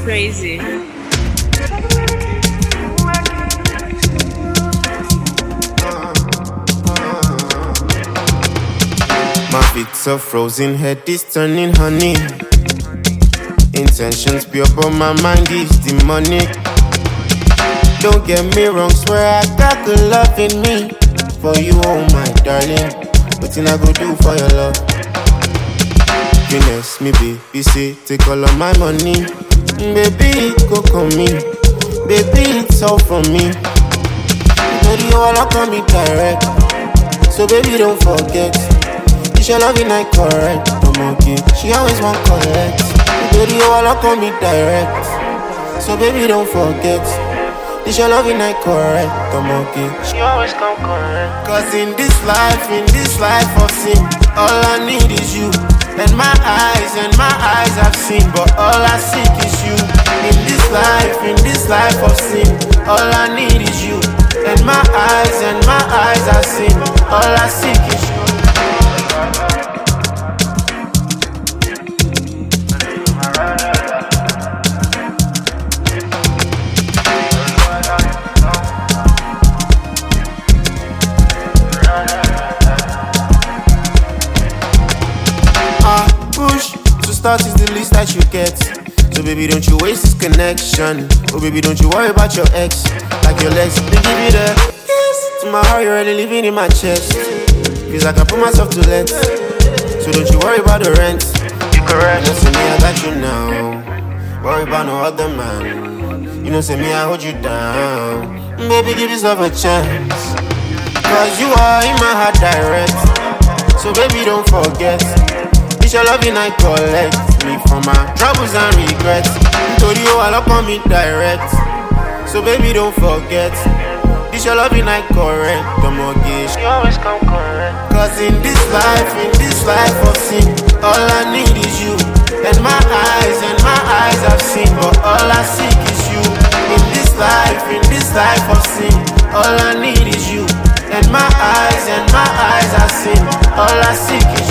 crazy. My feet so frozen, head is turning honey. Intentions pure, but my mind is demonic. Don't get me wrong, swear I got good love in me. For you, oh my darling, nothing I go do for your love. Happiness, me baby, say, take all of my money. Baby, go come in. Baby, it's all from me. Baby, you all up on me direct. So baby, don't forget. It's your loving I correct. The monkey, she always want collect. Baby, you all up on me direct. So baby, don't forget. It's your loving I correct. The monkey, she always come correct. Cause in this life of sin, all I need is you. And my eyes have seen, but all I seek is you. In this life of sin, all I need is you. And my eyes have seen, all I seek is you. Push to start is the least that you get. So baby, don't you waste this connection. Oh baby, don't you worry about your ex. Like your legs, they give you the yes. To my heart, you're already living in my chest. Cause I can put myself to let. So don't you worry about the rent. You correct. You know, say me, I got you now. Worry about no other man. You know, say me, I hold you down. Baby, give yourself a chance. Cause you are in my heart direct. So baby, don't forget. It's your loving I collect me from my troubles and regrets. Told you all up on me direct. So baby, don't forget. It's your loving I correct. The mortgage, she always come correct. Cause in this life of sin, all I need is you. And my eyes have seen, but all I seek is you. In this life of sin, all I need is you. And my eyes have seen, all I seek is you.